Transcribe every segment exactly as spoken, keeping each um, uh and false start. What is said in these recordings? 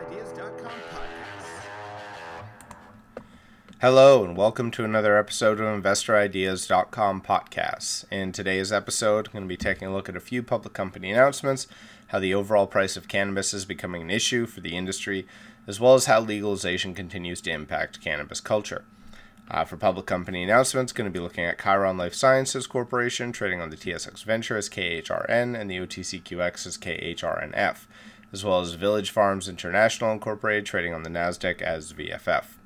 Ideas dot com podcast. Hello, and welcome to another episode of Investor Ideas dot com podcast. In today's episode, I'm going to be taking a look at a few public company announcements, how the overall price of cannabis is becoming an issue for the industry, as well as how legalization continues to impact cannabis culture. Uh, for public company announcements, going to be looking at Khiron Life Sciences Corporation, trading on the T S X Venture as K H R N and the O T C Q X as K H R N F, as well as Village Farms International Incorporated, trading on the NASDAQ as V F F.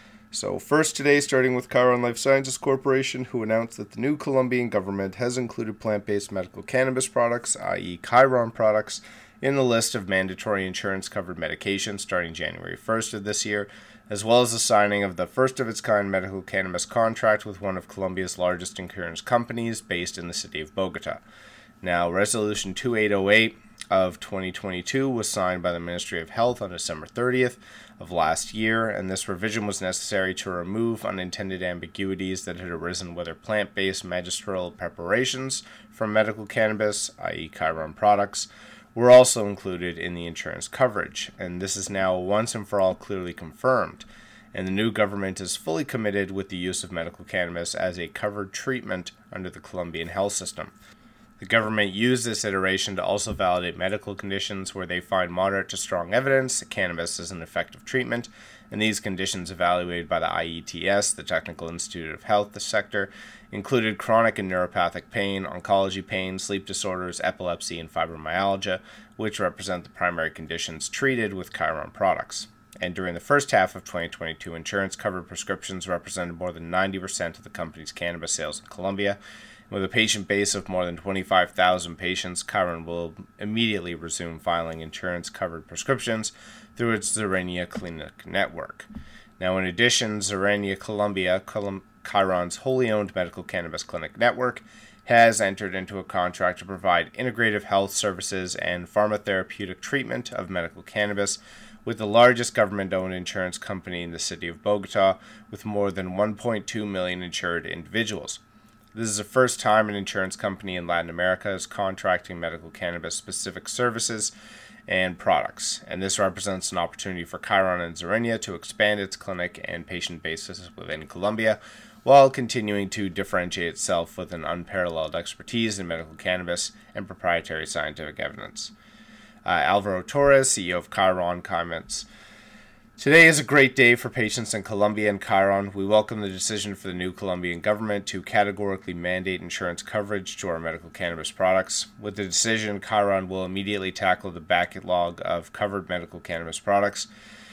So first today, starting with Khiron Life Sciences Corporation, who announced that the new Colombian government has included plant-based medical cannabis products, that is. Khiron products, in the list of mandatory insurance-covered medications starting January first of this year, as well as the signing of the first-of-its-kind medical cannabis contract with one of Colombia's largest insurance companies based in the city of Bogota. Now, Resolution twenty-eight oh eight of twenty twenty-two was signed by the Ministry of Health on December thirtieth of last year, and this revision was necessary to remove unintended ambiguities that had arisen whether plant-based magistral preparations from medical cannabis, that is. Khiron products, were also included in the insurance coverage, and this is now once and for all clearly confirmed, and the new government is fully committed with the use of medical cannabis as a covered treatment under the Colombian health system. The government used this iteration to also validate medical conditions where they find moderate to strong evidence that cannabis is an effective treatment, and these conditions evaluated by the I E T S, the Technical Institute of Health sector, included chronic and neuropathic pain, oncology pain, sleep disorders, epilepsy, and fibromyalgia, which represent the primary conditions treated with Khiron products. And during the first half of twenty twenty-two, insurance-covered prescriptions represented more than ninety percent of the company's cannabis sales in Colombia. With a patient base of more than twenty-five thousand patients, Khiron will immediately resume filing insurance-covered prescriptions through its Zerenia Clinic network. Now, in addition, Zerenia Colombia, Khiron's wholly owned medical cannabis clinic network, has entered into a contract to provide integrative health services and pharmacotherapeutic treatment of medical cannabis with the largest government-owned insurance company in the city of Bogota, with more than one point two million insured individuals. This is the first time an insurance company in Latin America is contracting medical cannabis-specific services and products, and this represents an opportunity for Khiron and Zerenia to expand its clinic and patient bases within Colombia, while continuing to differentiate itself with an unparalleled expertise in medical cannabis and proprietary scientific evidence. Uh, Alvaro Torres, C E O of Khiron, comments, "Today is a great day for patients in Colombia and Khiron. We welcome the decision for the new Colombian government to categorically mandate insurance coverage to our medical cannabis products. With the decision, Khiron will immediately tackle the backlog of covered medical cannabis products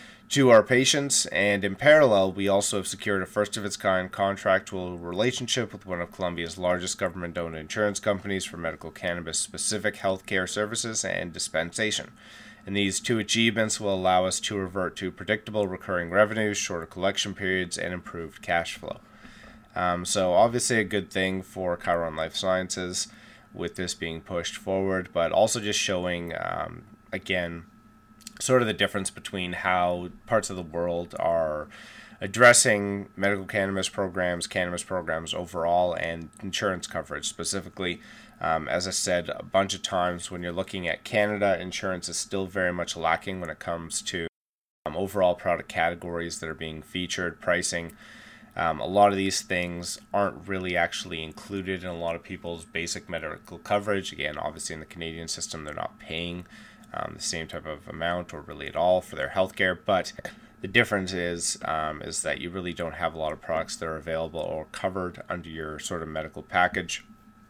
to our patients, and in parallel, we also have secured a first-of-its-kind contractual relationship with one of Colombia's largest government-owned insurance companies for medical cannabis-specific healthcare services and dispensation. And these two achievements will allow us to revert to predictable recurring revenues, shorter collection periods, and improved cash flow." Um, so obviously a good thing for Khiron Life Sciences with this being pushed forward, but also just showing, um, again, sort of the difference between how parts of the world are addressing medical cannabis programs, cannabis programs overall, and insurance coverage specifically. Um, as I said a bunch of times, when you're looking at Canada, insurance is still very much lacking when it comes to um, overall product categories that are being featured, pricing. Um, a lot of these things aren't really actually included in a lot of people's basic medical coverage. Again, obviously in the Canadian system, they're not paying um, the same type of amount or really at all for their healthcare, but the difference is um, is that you really don't have a lot of products that are available or covered under your sort of medical package.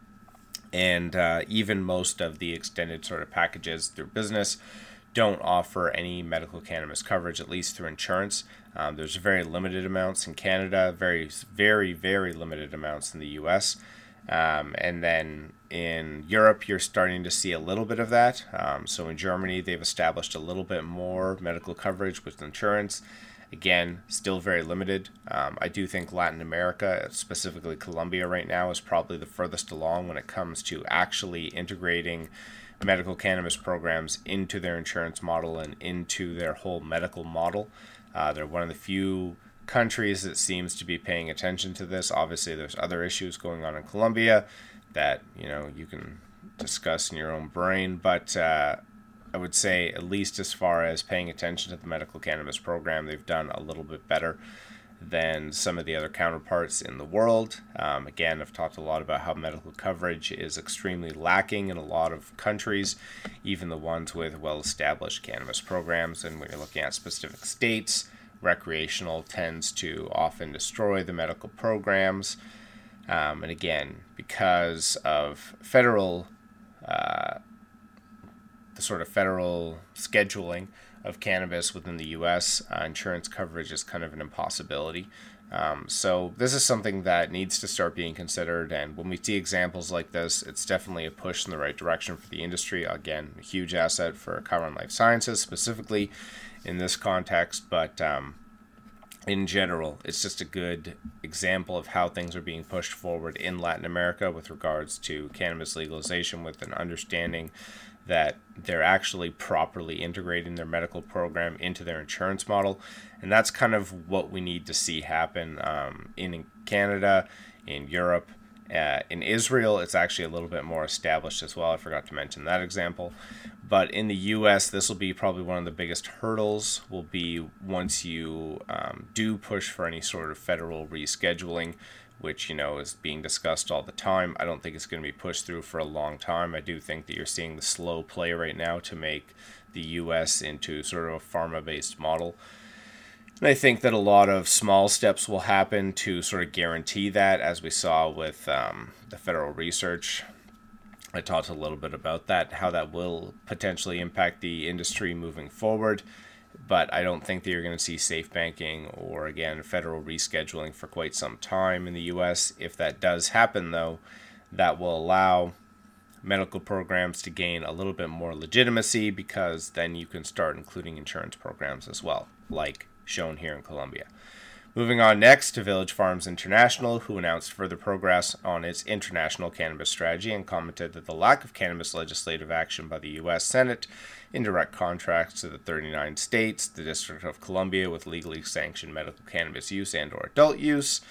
And uh, even most of the extended sort of packages through business don't offer any medical cannabis coverage, at least through insurance. Um, there's very limited amounts in Canada, very, very, very limited amounts in the U S. Um, and then in Europe, you're starting to see a little bit of that. Um, so in Germany, they've established a little bit more medical coverage with insurance. Again, still very limited. Um, I do think Latin America, specifically Colombia right now, is probably the furthest along when it comes to actually integrating medical cannabis programs into their insurance model and into their whole medical model. Uh, they're one of the few countries that seems to be paying attention to this. Obviously, there's other issues going on in Colombia that, you know, you can discuss in your own brain, but uh, I would say, at least as far as paying attention to the medical cannabis program, they've done a little bit better than some of the other counterparts in the world. Um, again, I've talked a lot about how medical coverage is extremely lacking in a lot of countries, even the ones with well-established cannabis programs. And when you're looking at specific states, recreational tends to often destroy the medical programs. Um, and again, because of federal, uh, the sort of federal scheduling of cannabis within the U S, uh, insurance coverage is kind of an impossibility. Um, so this is something that needs to start being considered. And when we see examples like this, it's definitely a push in the right direction for the industry. Again, a huge asset for Khiron Life Sciences specifically in this context, but um, in general, it's just a good example of how things are being pushed forward in Latin America with regards to cannabis legalization, with an understanding that they're actually properly integrating their medical program into their insurance model. And that's kind of what we need to see happen um, in Canada, in Europe. Uh, in Israel, it's actually a little bit more established as well. I forgot to mention that example. But in the U S, this will be probably one of the biggest hurdles, will be once you um, do push for any sort of federal rescheduling, which, you know, is being discussed all the time. I don't think it's going to be pushed through for a long time. I do think that you're seeing the slow play right now to make the U S into sort of a pharma-based model. And I think that a lot of small steps will happen to sort of guarantee that, as we saw with um, the federal research. I talked a little bit about that, how that will potentially impact the industry moving forward. But I don't think that you're going to see safe banking or, again, federal rescheduling for quite some time in the U S. If that does happen, though, that will allow medical programs to gain a little bit more legitimacy, because then you can start including insurance programs as well, like shown here in Colombia. Moving on next to Village Farms International, who announced further progress on its international cannabis strategy and commented that the lack of cannabis legislative action by the U S Senate in direct contrast to the thirty-nine states, the District of Columbia with legally sanctioned medical cannabis use and or adult use,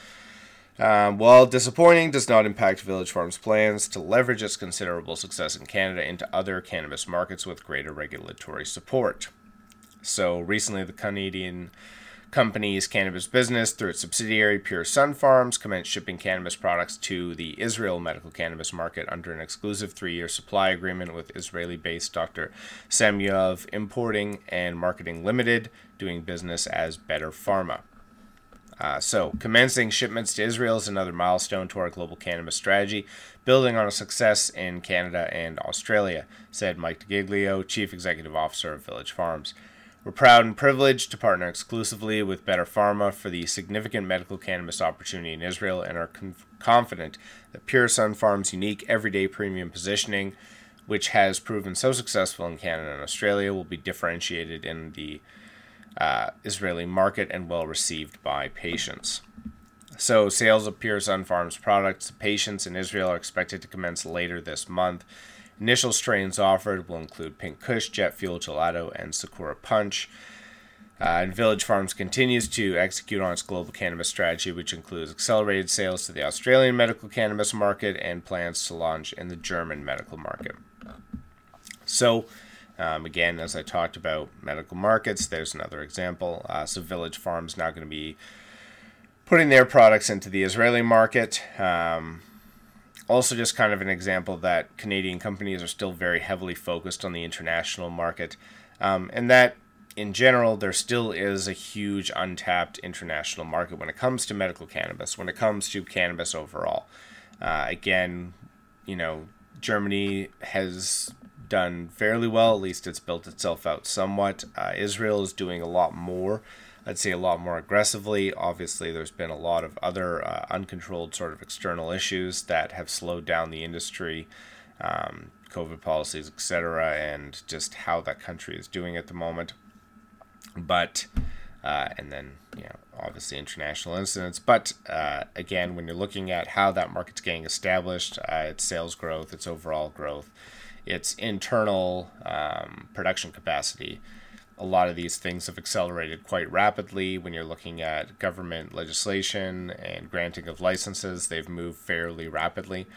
um, while disappointing, does not impact Village Farms' plans to leverage its considerable success in Canada into other cannabis markets with greater regulatory support. So recently, the Canadian company's cannabis business, through its subsidiary Pure Sun Farms, commenced shipping cannabis products to the Israel medical cannabis market under an exclusive three-year supply agreement with Israeli-based Doctor Samuelov Importing and Marketing Limited, doing business as Better Pharma. Uh, so, commencing shipments to Israel is another milestone to our global cannabis strategy, building on a success in Canada and Australia, said Mike DeGiglio, Chief Executive Officer of Village Farms. We're proud and privileged to partner exclusively with Better Pharma for the significant medical cannabis opportunity in Israel, and are conf- confident that Pure Sun Farms' unique everyday premium positioning, which has proven so successful in Canada and Australia, will be differentiated in the uh, Israeli market and well received by patients. So, sales of Pure Sun Farms products to patients in Israel are expected to commence later this month. Initial strains offered will include Pink Kush, Jet Fuel Gelato, and Sakura Punch. Uh, and Village Farms continues to execute on its global cannabis strategy, which includes accelerated sales to the Australian medical cannabis market and plans to launch in the German medical market. So, um, again, as I talked about medical markets, there's another example. Uh, so Village Farms now going to be putting their products into the Israeli market. Um, Also, just kind of an example that Canadian companies are still very heavily focused on the international market, um, and that in general there still is a huge untapped international market when it comes to medical cannabis, when it comes to cannabis overall. Uh, again, you know, Germany has done fairly well, at least it's built itself out somewhat. Uh, Israel is doing a lot more. I'd say a lot more aggressively. Obviously, there's been a lot of other uh, uncontrolled sort of external issues that have slowed down the industry, um, COVID policies, et cetera, and just how that country is doing at the moment. But, uh, and then, you know, obviously international incidents. But, uh, again, when you're looking at how that market's getting established, uh, its sales growth, its overall growth, its internal um, production capacity, a lot of these things have accelerated quite rapidly. When you're looking at government legislation and granting of licenses, they've moved fairly rapidly.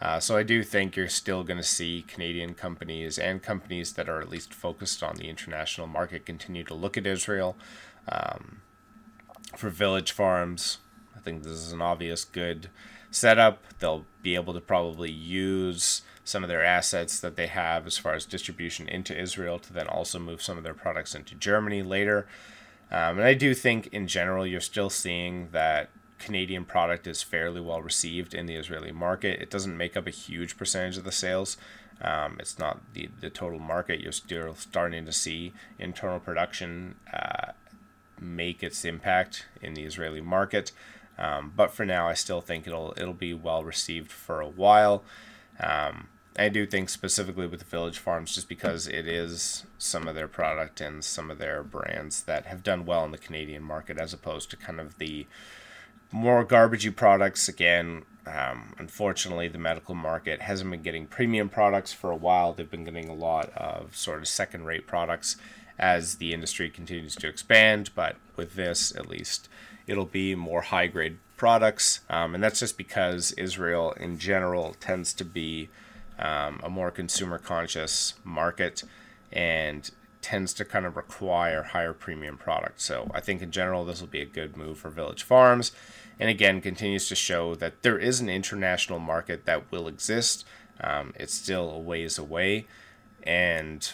Uh, so I do think you're still going to see Canadian companies and companies that are at least focused on the international market continue to look at Israel. Um, for Village Farms, I think this is an obvious good setup. They'll be able to probably use some of their assets that they have as far as distribution into Israel to then also move some of their products into Germany later. Um, and I do think in general you're still seeing that Canadian product is fairly well received in the Israeli market. It doesn't make up a huge percentage of the sales. Um, it's not the, the total market. You're still starting to see internal production uh, make its impact in the Israeli market. Um, but for now, I still think it'll it'll be well received for a while. Um, I do think specifically with the Village Farms, just because it is some of their product and some of their brands that have done well in the Canadian market, as opposed to kind of the more garbagey products. Again, um, unfortunately, the medical market hasn't been getting premium products for a while. They've been getting a lot of sort of second-rate products as the industry continues to expand. But with this, at least, it'll be more high-grade products. Um, and that's just because Israel, in general, tends to be um, a more consumer-conscious market and tends to kind of require higher premium products. So I think in general, this will be a good move for Village Farms. And again, continues to show that there is an international market that will exist. Um, it's still a ways away. And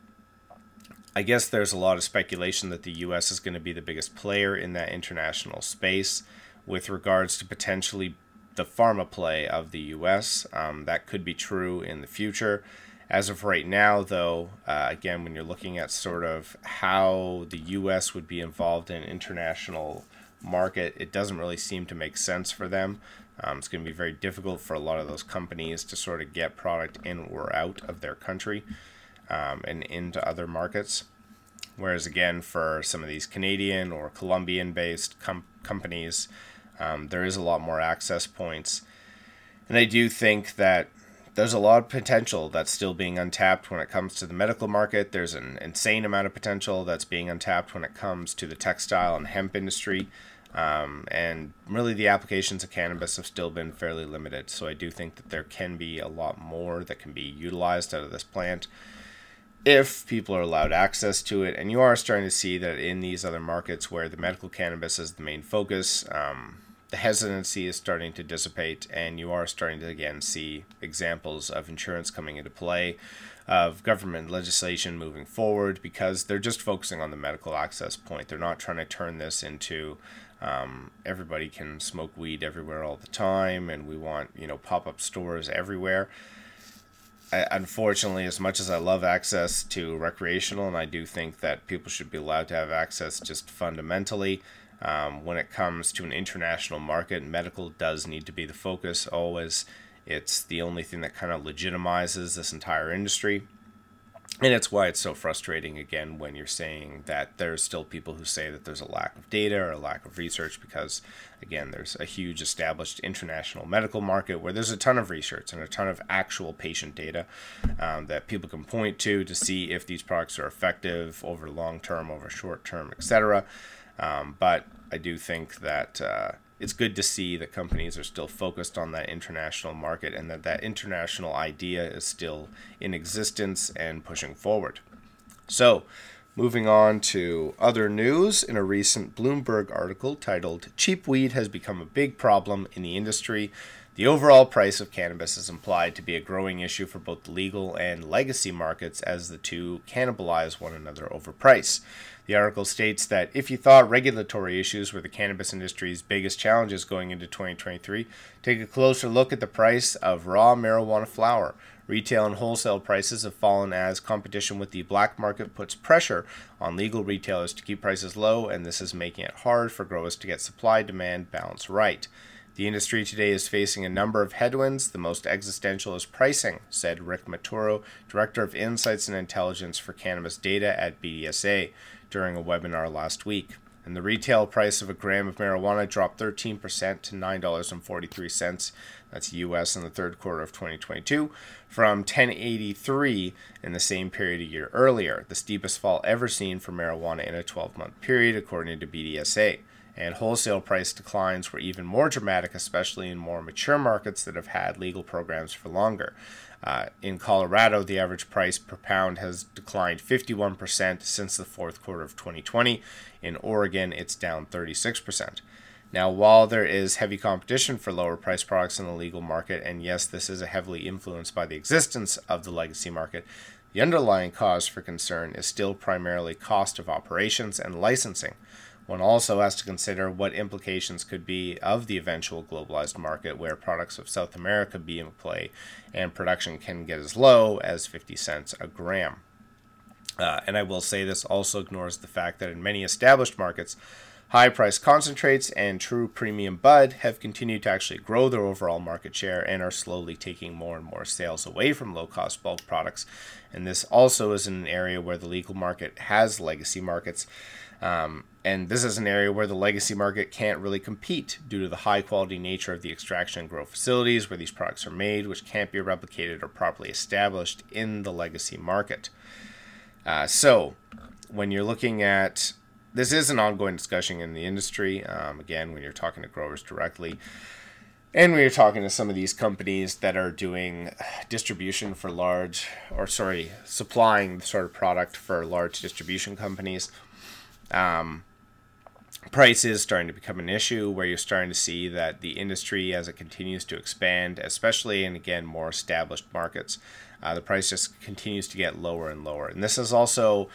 I guess there's a lot of speculation that the U S is going to be the biggest player in that international space with regards to potentially the pharma play of the U S. Um, that could be true in the future. As of right now, though, uh, again, when you're looking at sort of how the U S would be involved in international market, it doesn't really seem to make sense for them. Um, it's going to be very difficult for a lot of those companies to sort of get product in or out of their country um, and into other markets. Whereas, again, for some of these Canadian or Colombian-based com- companies, um, there is a lot more access points. And I do think that there's a lot of potential that's still being untapped when it comes to the medical market. There's an insane amount of potential that's being untapped when it comes to the textile and hemp industry. Um, and really the applications of cannabis have still been fairly limited. So I do think that there can be a lot more that can be utilized out of this plant if people are allowed access to it. And you are starting to see that in these other markets where the medical cannabis is the main focus, um, the hesitancy is starting to dissipate, and you are starting to again see examples of insurance coming into play, of government legislation moving forward, because they're just focusing on the medical access point. They're not trying to turn this into um, everybody can smoke weed everywhere all the time, and we want, you know, pop-up stores everywhere. I, unfortunately, as much as I love access to recreational, and I do think that people should be allowed to have access just fundamentally, Um, when it comes to an international market, medical does need to be the focus always. It's the only thing that kind of legitimizes this entire industry. And it's why it's so frustrating, again, when you're saying that there's still people who say that there's a lack of data or a lack of research, because, again, there's a huge established international medical market where there's a ton of research and a ton of actual patient data um, that people can point to to see if these products are effective over long term, over short term, et cetera. Um, but I do think that uh, it's good to see that companies are still focused on that international market and that that international idea is still in existence and pushing forward. So, moving on to other news, in a recent Bloomberg article titled "Cheap Weed Has Become a Big Problem in the Industry," the overall price of cannabis is implied to be a growing issue for both the legal and legacy markets as the two cannibalize one another over price. The article states that if you thought regulatory issues were the cannabis industry's biggest challenges going into twenty twenty-three, take a closer look at the price of raw marijuana flower. Retail and wholesale prices have fallen as competition with the black market puts pressure on legal retailers to keep prices low, and this is making it hard for growers to get supply-demand balance right. The industry today is facing a number of headwinds. The most existential is pricing, said Rick Maturo, Director of Insights and Intelligence for Cannabis Data at B D S A, during a webinar last week. And the retail price of a gram of marijuana dropped thirteen percent to nine dollars and forty-three cents. That's U S in the third quarter of twenty twenty-two, from ten dollars and eighty-three cents in the same period a year earlier, the steepest fall ever seen for marijuana in a twelve-month period, according to B D S A. And wholesale price declines were even more dramatic, especially in more mature markets that have had legal programs for longer. Uh, in Colorado, the average price per pound has declined fifty-one percent since the fourth quarter of twenty twenty. In Oregon, it's down thirty-six percent. Now, while there is heavy competition for lower price products in the legal market, and yes, this is heavily influenced by the existence of the legacy market, the underlying cause for concern is still primarily cost of operations and licensing. One also has to consider what implications could be of the eventual globalized market where products of South America be in play and production can get as low as fifty cents a gram. Uh, and I will say this also ignores the fact that in many established markets, high-priced concentrates and true premium bud have continued to actually grow their overall market share and are slowly taking more and more sales away from low-cost bulk products. And this also is in an area where the legal market has legacy markets. Um, and this is an area where the legacy market can't really compete due to the high-quality nature of the extraction and grow facilities where these products are made, which can't be replicated or properly established in the legacy market. Uh, so, when you're looking at This is an ongoing discussion in the industry, um, again, when you're talking to growers directly, and when you're talking to some of these companies that are doing distribution for large, or sorry, supplying sort of product for large distribution companies. Um, price is starting to become an issue where you're starting to see that the industry, as it continues to expand, especially in, again, more established markets, uh, the price just continues to get lower and lower. And this is also...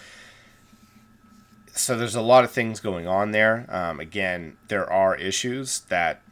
So there's a lot of things going on there. Um, again, there are issues that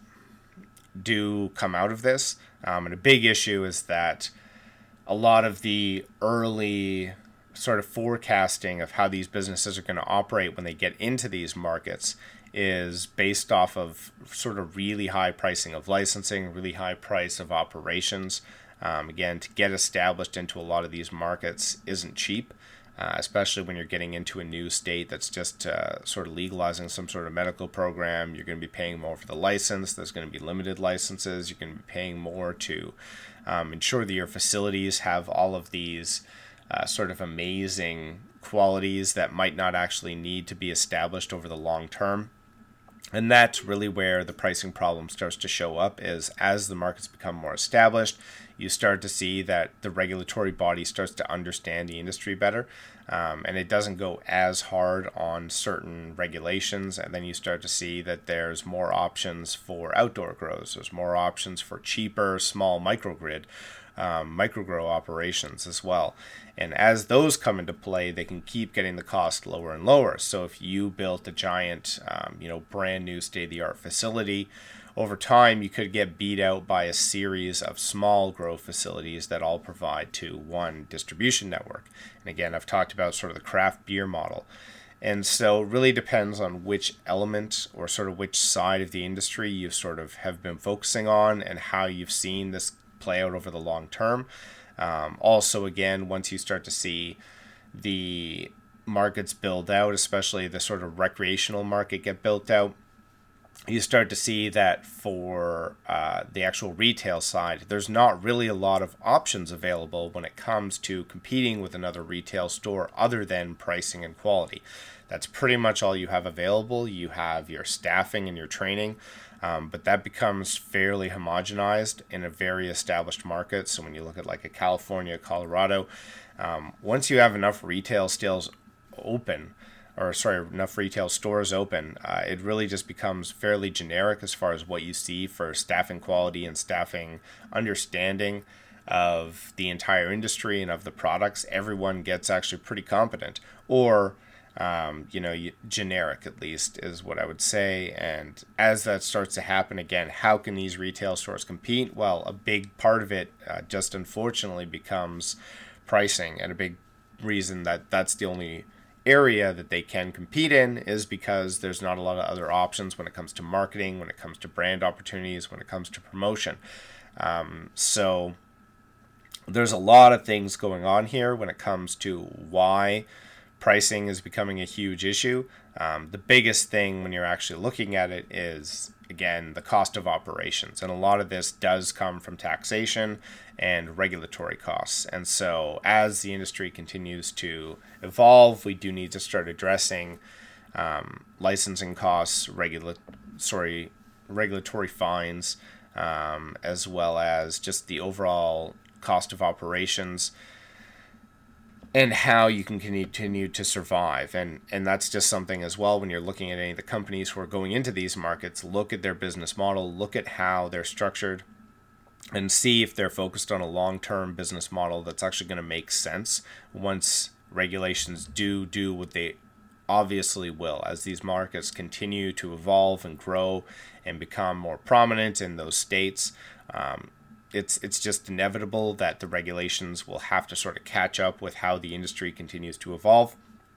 do come out of this. Um, and a big issue is that a lot of the early sort of forecasting of how these businesses are going to operate when they get into these markets is based off of sort of really high pricing of licensing, really high price of operations. Um, again, to get established into a lot of these markets isn't cheap. Uh, especially when you're getting into a new state that's just uh, sort of legalizing some sort of medical program. You're going to be paying more for the license. There's going to be limited licenses. You're going to be paying more to um, ensure that your facilities have all of these uh, sort of amazing qualities that might not actually need to be established over the long term. And that's really where the pricing problem starts to show up, is as the markets become more established, you start to see that the regulatory body starts to understand the industry better, um, and it doesn't go as hard on certain regulations, and then you start to see that there's more options for outdoor grows. There's more options for cheaper, small microgrid, um, microgrow operations as well. And as those come into play, they can keep getting the cost lower and lower. So if you built a giant, um, you know, brand new state-of-the-art facility, over time you could get beat out by a series of small grow facilities that all provide to one distribution network. And again, I've talked about sort of the craft beer model. And so it really depends on which element or sort of which side of the industry you sort of have been focusing on and how you've seen this play out over the long term. Um, also, again, once you start to see the markets build out, especially the sort of recreational market get built out, you start to see that for uh, the actual retail side, there's not really a lot of options available when it comes to competing with another retail store other than pricing and quality. That's pretty much all you have available. You have your staffing and your training, um, but that becomes fairly homogenized in a very established market. So when you look at like a California, Colorado, um, once you have enough retail sales open, or sorry, enough retail stores open, uh, it really just becomes fairly generic as far as what you see for staffing quality and staffing understanding of the entire industry and of the products. Everyone gets actually pretty competent, or um, you know, generic at least is what I would say. And as that starts to happen again, how can these retail stores compete? Well, a big part of it uh, just unfortunately becomes pricing, and a big reason that that's the only area that they can compete in is because there's not a lot of other options when it comes to marketing, when it comes to brand opportunities, when it comes to promotion. Um, so there's a lot of things going on here when it comes to why pricing is becoming a huge issue. Um, the biggest thing when you're actually looking at it is, again, the cost of operations. And a lot of this does come from taxation and regulatory costs. And so as the industry continues to evolve, we do need to start addressing um, licensing costs, regula- sorry, regulatory fines, um, as well as just the overall cost of operations and how you can continue to survive. And and that's just something as well when you're looking at any of the companies who are going into these markets. Look at their business model, look at how they're structured, and see if they're focused on a long-term business model that's actually going to make sense once regulations do do what they obviously will, as these markets continue to evolve and grow and become more prominent in those states. Um, it's it's just inevitable that the regulations will have to sort of catch up with how the industry continues to evolve.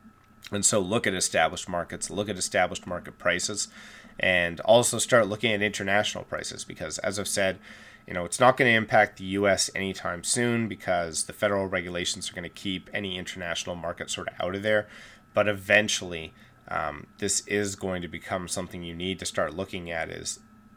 And so look at established markets, look at established market prices, and also start looking at international prices, because as I've said, you know, it's not going to impact the U S anytime soon because the federal regulations are going to keep any international market sort of out of there. But eventually, um, this is going to become something you need to start looking at is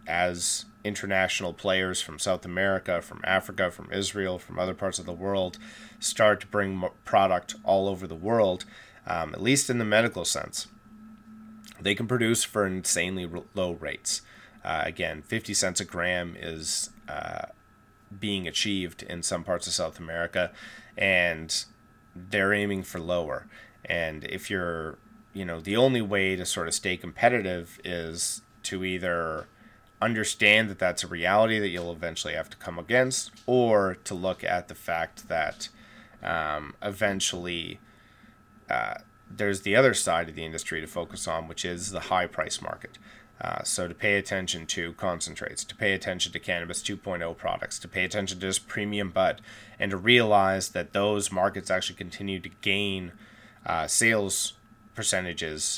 as international players from South America, from Africa, from Israel, from other parts of the world start to bring product all over the world, um, at least in the medical sense. They can produce for insanely low rates. Uh, again, fifty cents a gram is uh, being achieved in some parts of South America, and they're aiming for lower. And if you're, you know, the only way to sort of stay competitive is to either understand that that's a reality that you'll eventually have to come against, or to look at the fact that um, eventually uh, there's the other side of the industry to focus on, which is the high price market. Uh, so to pay attention to concentrates, to pay attention to Cannabis two point oh products, to pay attention to just premium bud, and to realize that those markets actually continue to gain uh, sales percentages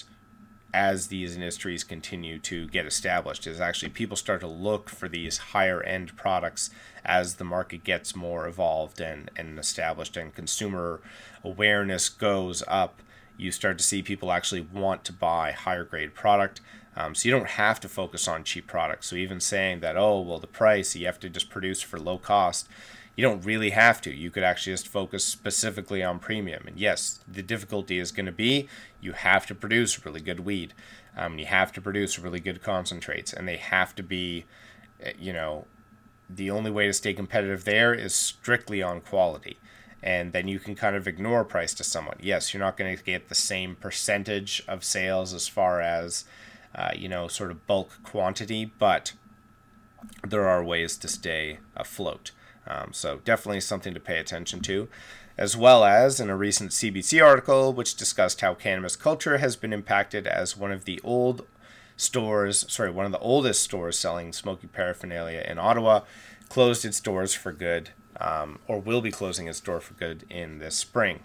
as these industries continue to get established. Is actually people start to look for these higher end products as the market gets more evolved and, and established, and consumer awareness goes up. You start to see people actually want to buy higher grade product. Um, so you don't have to focus on cheap products. So even saying that, oh, well, the price, you have to just produce for low cost, you don't really have to. You could actually just focus specifically on premium. And yes, the difficulty is going to be you have to produce really good weed. Um, you have to produce really good concentrates. And they have to be, you know, the only way to stay competitive there is strictly on quality. And then you can kind of ignore price to somewhat. Yes, you're not going to get the same percentage of sales as far as Uh, you know, sort of bulk quantity, but there are ways to stay afloat. Um, so definitely something to pay attention to, as well as in a recent C B C article, which discussed how cannabis culture has been impacted as one of the old stores, sorry, one of the oldest stores selling smoking paraphernalia in Ottawa closed its doors for good, um, or will be closing its door for good in this spring.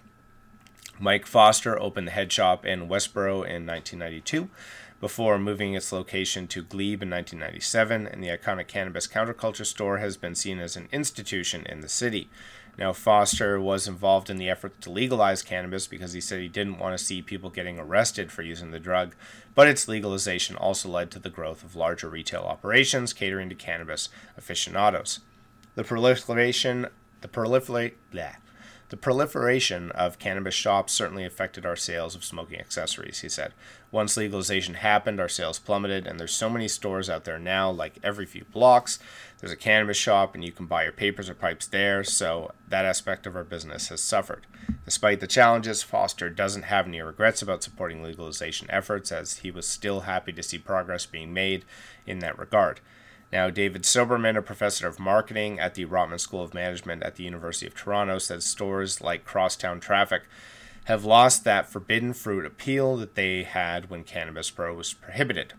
Mike Foster opened the head shop in Westboro in nineteen ninety-two. Before moving its location to Glebe in nineteen ninety-seven, and the iconic cannabis counterculture store has been seen as an institution in the city. Now, Foster was involved in the effort to legalize cannabis because he said he didn't want to see people getting arrested for using the drug, but its legalization also led to the growth of larger retail operations catering to cannabis aficionados. The proliferation, the proliferate, bleh. The proliferation of cannabis shops certainly affected our sales of smoking accessories, he said. Once legalization happened, our sales plummeted, and there's so many stores out there now, like every few blocks, there's a cannabis shop, and you can buy your papers or pipes there, so that aspect of our business has suffered. Despite the challenges, Foster doesn't have any regrets about supporting legalization efforts, as he was still happy to see progress being made in that regard. Now, David Soberman, a professor of marketing at the Rotman School of Management at the University of Toronto, says stores like Crosstown Traffic have lost that forbidden fruit appeal that they had when Cannabis Pro was prohibited.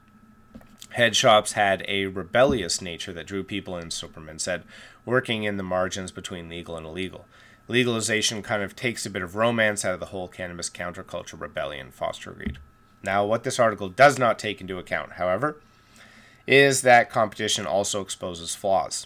Head shops had a rebellious nature that drew people in, Soberman said, working in the margins between legal and illegal. Legalization kind of takes a bit of romance out of the whole cannabis counterculture rebellion, Foster agreed. Now, what this article does not take into account, however, is that competition also exposes flaws.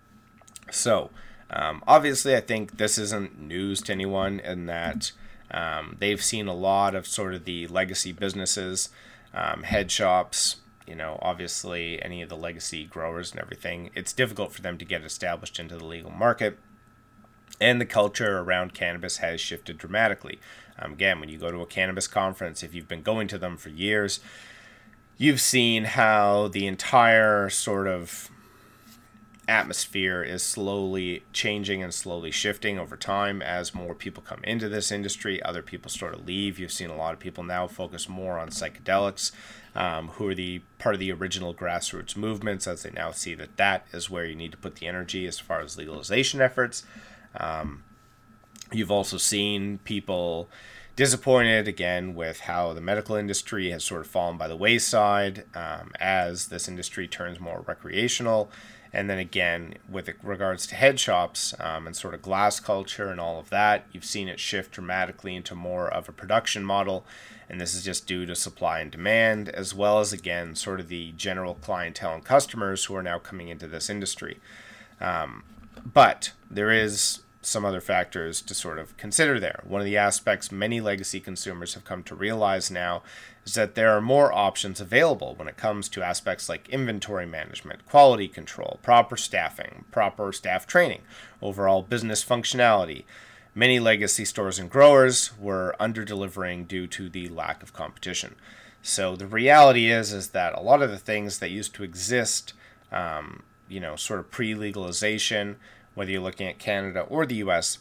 So, um, obviously, I think this isn't news to anyone in that um, they've seen a lot of sort of the legacy businesses, um, head shops, you know, obviously any of the legacy growers and everything. It's difficult for them to get established into the legal market. And the culture around cannabis has shifted dramatically. Um, again, when you go to a cannabis conference, if you've been going to them for years, you've seen how the entire sort of atmosphere is slowly changing and slowly shifting over time as more people come into this industry. Other people sort of leave. You've seen a lot of people now focus more on psychedelics, um, who are the part of the original grassroots movements, as they now see that that is where you need to put the energy as far as legalization efforts. Um, you've also seen people disappointed again with how the medical industry has sort of fallen by the wayside um, as this industry turns more recreational. And then again, with regards to head shops um, and sort of glass culture and all of that, you've seen it shift dramatically into more of a production model. And this is just due to supply and demand, as well as, again, sort of the general clientele and customers who are now coming into this industry. Um, but there is some other factors to sort of consider there. One of the aspects many legacy consumers have come to realize now is that there are more options available when it comes to aspects like inventory management, quality control, proper staffing, proper staff training, overall business functionality. Many legacy stores and growers were under-delivering due to the lack of competition. So the reality is, is that a lot of the things that used to exist, um, you know, sort of pre-legalization, whether you're looking at Canada or the U S,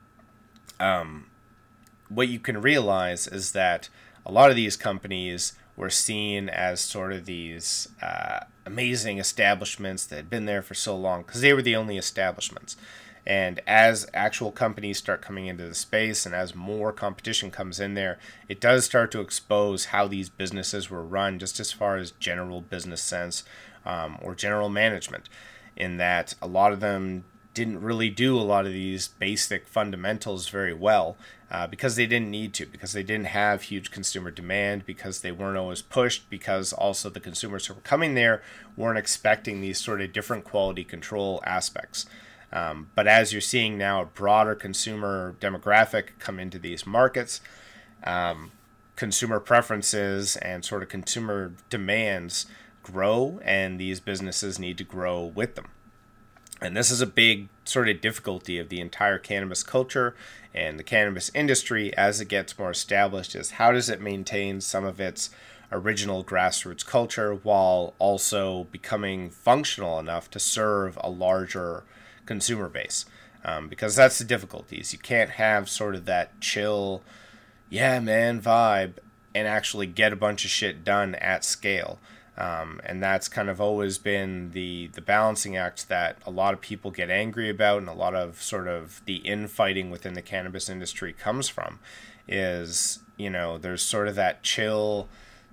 um, what you can realize is that a lot of these companies were seen as sort of these uh, amazing establishments that had been there for so long because they were the only establishments. And as actual companies start coming into the space and as more competition comes in there, it does start to expose how these businesses were run just as far as general business sense um, or general management, in that a lot of them didn't really do a lot of these basic fundamentals very well uh, because they didn't need to, because they didn't have huge consumer demand, because they weren't always pushed, because also the consumers who were coming there weren't expecting these sort of different quality control aspects. Um, but as you're seeing now a broader consumer demographic come into these markets, um, consumer preferences and sort of consumer demands grow, and these businesses need to grow with them. And this is a big sort of difficulty of the entire cannabis culture and the cannabis industry as it gets more established, is how does it maintain some of its original grassroots culture while also becoming functional enough to serve a larger consumer base? Um, because that's the difficulties. You can't have sort of that chill, yeah, man vibe and actually get a bunch of shit done at scale. Um, and that's kind of always been the, the balancing act that a lot of people get angry about, and a lot of sort of the infighting within the cannabis industry comes from, is, you know, there's sort of that chill,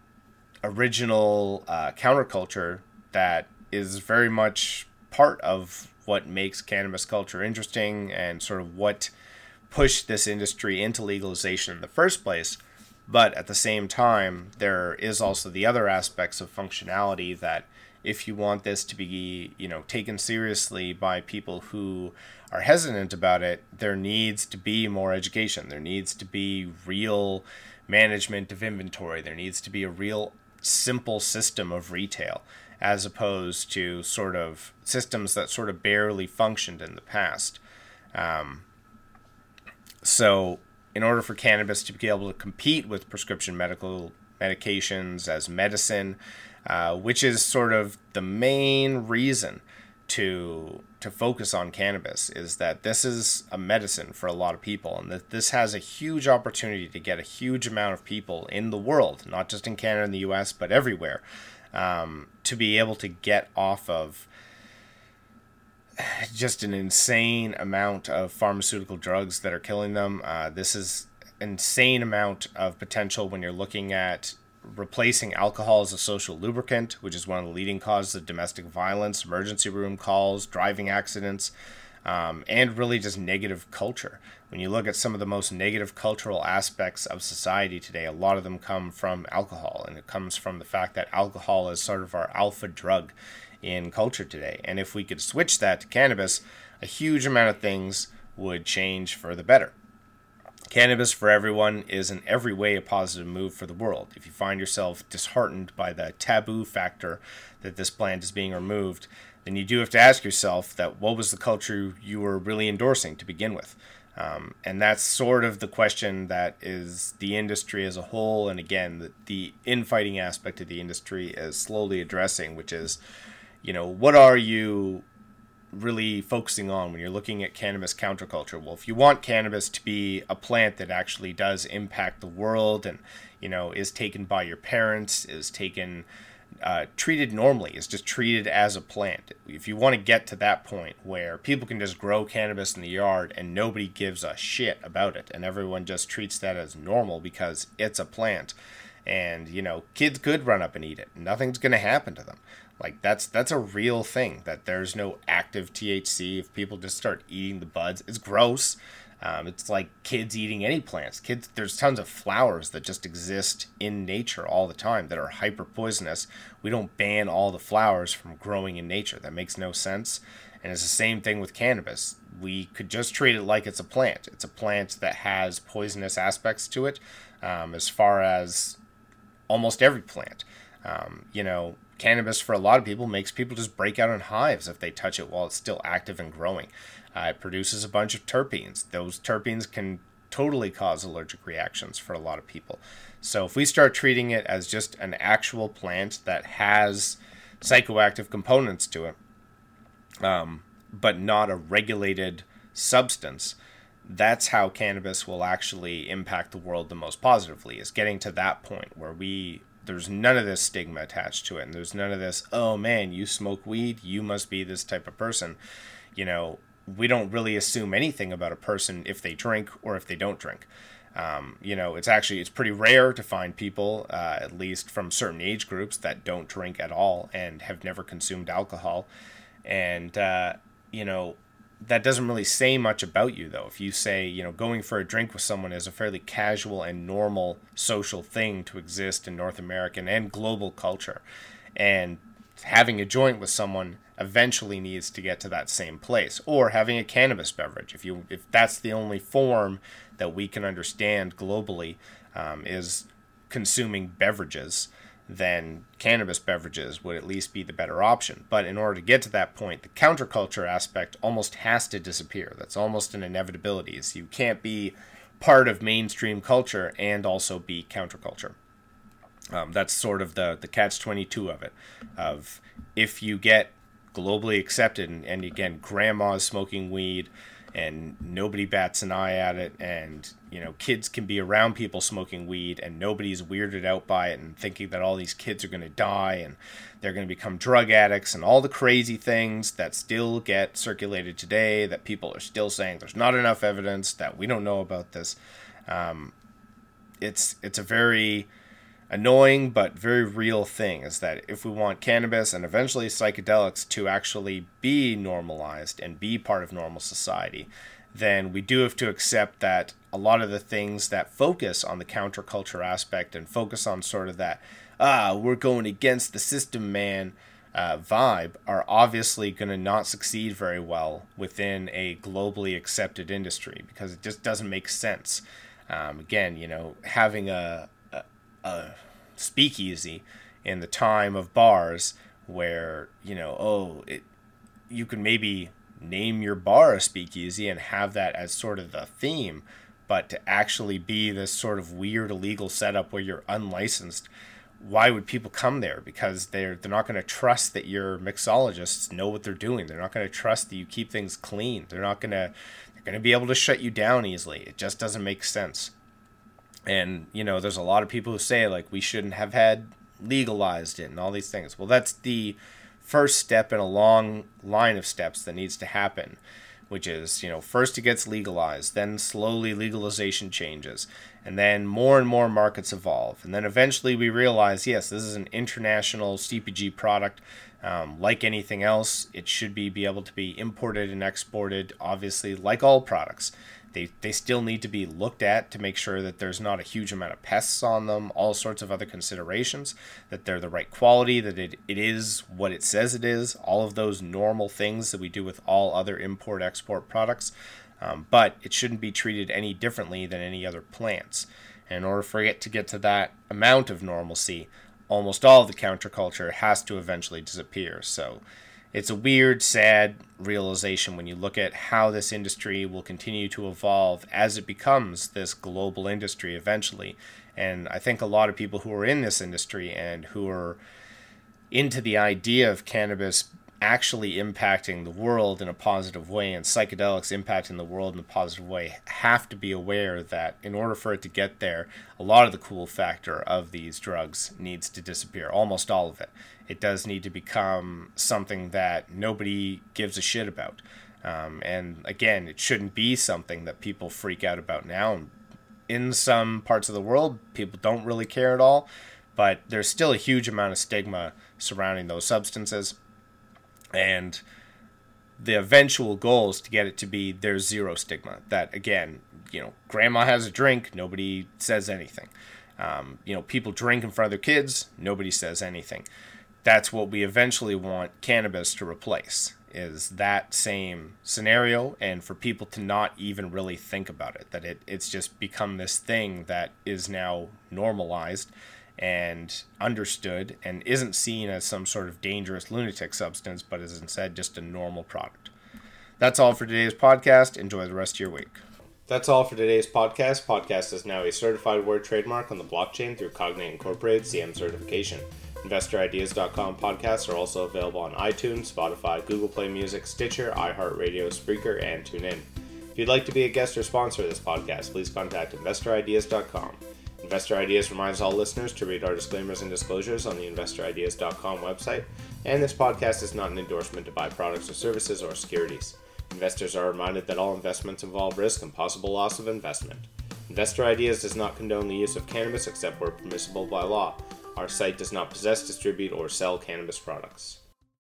original uh, counterculture that is very much part of what makes cannabis culture interesting and sort of what pushed this industry into legalization in the first place. But at the same time, there is also the other aspects of functionality that if you want this to be, you know, taken seriously by people who are hesitant about it, there needs to be more education. There needs to be real management of inventory. There needs to be a real simple system of retail, as opposed to sort of systems that sort of barely functioned in the past. Um, so... In order for cannabis to be able to compete with prescription medical medications as medicine, uh, which is sort of the main reason to to focus on cannabis, is that this is a medicine for a lot of people, and that this has a huge opportunity to get a huge amount of people in the world, not just in Canada and the U S, but everywhere, um, to be able to get off of just an insane amount of pharmaceutical drugs that are killing them. Uh, this is insane amount of potential when you're looking at replacing alcohol as a social lubricant, which is one of the leading causes of domestic violence, emergency room calls, driving accidents, um, and really just negative culture. When you look at some of the most negative cultural aspects of society today, a lot of them come from alcohol, and it comes from the fact that alcohol is sort of our alpha drug in culture today. And if we could switch that to cannabis, a huge amount of things would change for the better. Cannabis for everyone is in every way a positive move for the world. If you find yourself disheartened by the taboo factor that this plant is being removed, then you do have to ask yourself that what was the culture you were really endorsing to begin with? Um, and that's sort of the question that is the industry as a whole, and again, the, the infighting aspect of the industry is slowly addressing, which is, you know, what are you really focusing on when you're looking at cannabis counterculture? Well, if you want cannabis to be a plant that actually does impact the world and, you know, is taken by your parents, is taken Uh, treated normally, is just treated as a plant. If you want to get to that point where people can just grow cannabis in the yard and nobody gives a shit about it and everyone just treats that as normal because it's a plant, and, you know, kids could run up and eat it, nothing's going to happen to them. Like, that's that's a real thing, that there's no active T H C. If people just start eating the buds, it's gross. Um, it's like kids eating any plants. Kids, there's tons of flowers that just exist in nature all the time that are hyper poisonous. We don't ban all the flowers from growing in nature. That makes no sense. And it's the same thing with cannabis. We could just treat it like it's a plant. It's a plant that has poisonous aspects to it, um, as far as almost every plant. Um, you know, cannabis for a lot of people makes people just break out in hives if they touch it while it's still active and growing. Uh, it produces a bunch of terpenes. Those terpenes can totally cause allergic reactions for a lot of people. So if we start treating it as just an actual plant that has psychoactive components to it, um, but not a regulated substance, that's how cannabis will actually impact the world the most positively, is getting to that point where we there's none of this stigma attached to it, and there's none of this, oh man, you smoke weed, you must be this type of person. You know, we don't really assume anything about a person if they drink or if they don't drink. Um, you know, it's actually, it's pretty rare to find people, uh, at least from certain age groups, that don't drink at all and have never consumed alcohol. And, uh, you know, that doesn't really say much about you, though. If you say, you know, going for a drink with someone is a fairly casual and normal social thing to exist in North American and global culture, and having a joint with someone eventually needs to get to that same place, or having a cannabis beverage, if you if that's the only form that we can understand globally, um, is consuming beverages, then cannabis beverages would at least be the better option. But in order to get to that point, the counterculture aspect almost has to disappear. That's almost an inevitability. So you can't be part of mainstream culture and also be counterculture. Um, that's sort of the, the catch twenty-two of it. Of if you get globally accepted, and, and again, grandma's smoking weed and nobody bats an eye at it, and, you know, kids can be around people smoking weed and nobody's weirded out by it and thinking that all these kids are going to die and they're going to become drug addicts and all the crazy things that still get circulated today, that people are still saying there's not enough evidence, that we don't know about this. Um, it's it's a very annoying but very real thing, is that if we want cannabis and eventually psychedelics to actually be normalized and be part of normal society, then we do have to accept that a lot of the things that focus on the counterculture aspect and focus on sort of that, ah, we're going against the system, man, uh, vibe, are obviously going to not succeed very well within a globally accepted industry, because it just doesn't make sense. Um, again, you know, having a a speakeasy in the time of bars where, you know, oh, it, you can maybe name your bar a speakeasy and have that as sort of the theme, but to actually be this sort of weird illegal setup where you're unlicensed, why would people come there? Because they're they're not going to trust that your mixologists know what they're doing. They're not going to trust that you keep things clean. They're not going to they're going to be able to shut you down easily. It just doesn't make sense. And, you know, there's a lot of people who say, like, we shouldn't have had legalized it and all these things. Well, that's the first step in a long line of steps that needs to happen, which is, you know, first it gets legalized, then slowly legalization changes, and then more and more markets evolve. And then eventually we realize, yes, this is an international C P G product. Um, like anything else, it should be, be able to be imported and exported, obviously, like all products. They they still need to be looked at to make sure that there's not a huge amount of pests on them, all sorts of other considerations, that they're the right quality, that it, it is what it says it is, all of those normal things that we do with all other import-export products. Um, but it shouldn't be treated any differently than any other plants. And in order for it to get to that amount of normalcy, almost all of the counterculture has to eventually disappear. So it's a weird, sad realization when you look at how this industry will continue to evolve as it becomes this global industry eventually. And I think a lot of people who are in this industry and who are into the idea of cannabis actually impacting the world in a positive way and psychedelics impacting the world in a positive way have to be aware that in order for it to get there, a lot of the cool factor of these drugs needs to disappear, almost all of it. It does need to become something that nobody gives a shit about. Um, and again, it shouldn't be something that people freak out about now. In some parts of the world, people don't really care at all, but there's still a huge amount of stigma surrounding those substances. And the eventual goal is to get it to be there's zero stigma. That, again, you know, grandma has a drink, nobody says anything. Um, you know, people drink in front of their kids, nobody says anything. That's what we eventually want cannabis to replace, is that same scenario, and for people to not even really think about it, that it, it's just become this thing that is now normalized and understood and isn't seen as some sort of dangerous lunatic substance, but is instead just a normal product. That's all for today's podcast. Enjoy the rest of your week. That's all for today's podcast. Podcast is now a certified word trademark on the blockchain through Cognate Incorporated C M certification. investor ideas dot com podcasts are also available on iTunes, Spotify, Google Play Music, Stitcher, iHeartRadio, Spreaker, and TuneIn. If you'd like to be a guest or sponsor of this podcast, please contact investor ideas dot com. Investor Ideas reminds all listeners to read our disclaimers and disclosures on the investor ideas dot com website, and this podcast is not an endorsement to buy products or services or securities. Investors are reminded that all investments involve risk and possible loss of investment. Investor Ideas does not condone the use of cannabis except where permissible by law. Our site does not possess, distribute, or sell cannabis products.